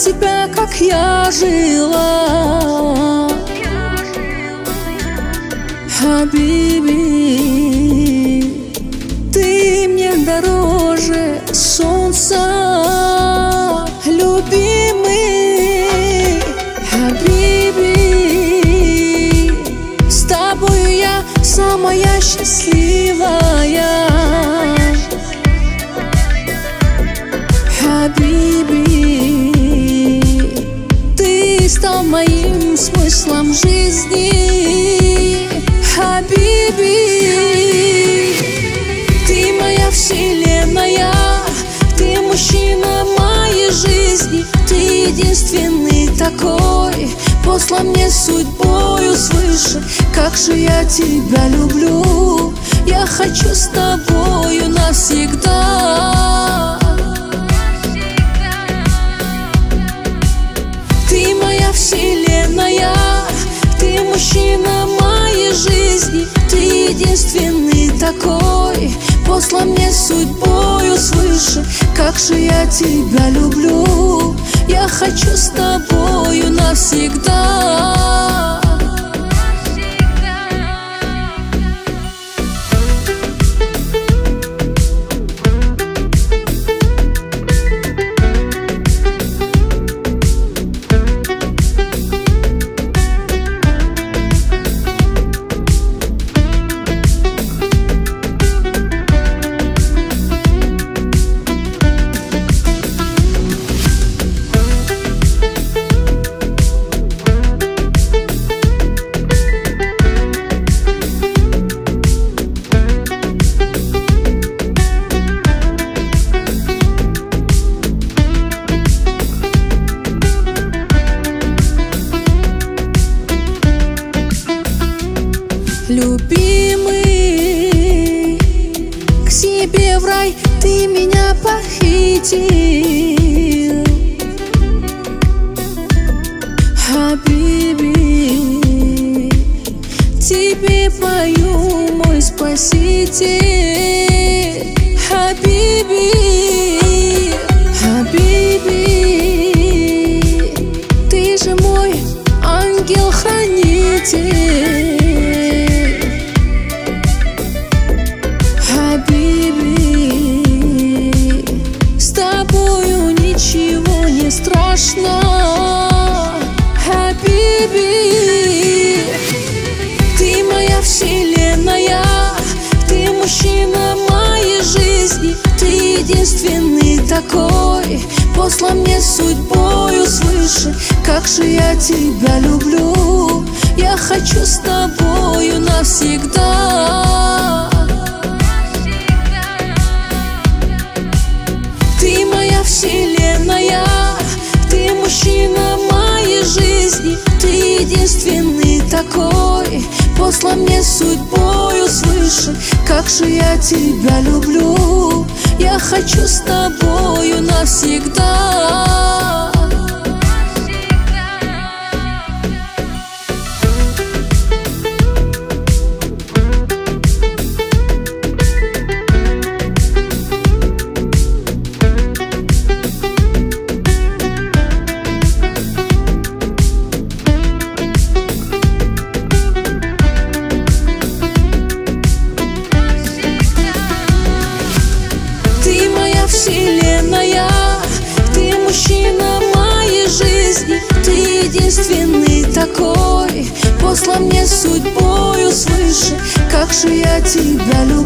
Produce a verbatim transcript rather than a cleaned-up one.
тебя, как я жила. Хабиби, ты мне дороже солнца, любимый. Хабиби, с тобою я самая счастливая. Хабиби, ты стал моим смыслом жизни. Хабиби, ты моя вселенная, ты мужчина моей жизни, ты единственный такой, послан мне судьбою свыше. Как же я тебя люблю, я хочу с тобою навсегда. Ты моя вселенная, ты мужчина моей жизни, ты единственный такой, послан мне судьбою свыше. Как же я тебя люблю, я хочу с тобою навсегда. Любимый, к себе в рай ты меня похитил. Хабиби, тебе пою, мой спаситель. Хабиби, Хабиби, ты же мой ангел-хранитель. С тобою ничего не страшно. Хабиби, ты моя вселенная, ты мужчина моей жизни, ты единственный такой, послан мне судьбою свыше. Как же я тебя люблю, я хочу с тобою навсегда. Ты моя вселенная, ты мужчина моей жизни, ты единственный такой, послан мне судьбою свыше. Как же я тебя люблю, я хочу с тобою навсегда. Вселенная, ты мужчина моей жизни, ты единственный такой, послан мне судьбою свыше. Как же я тебя люблю.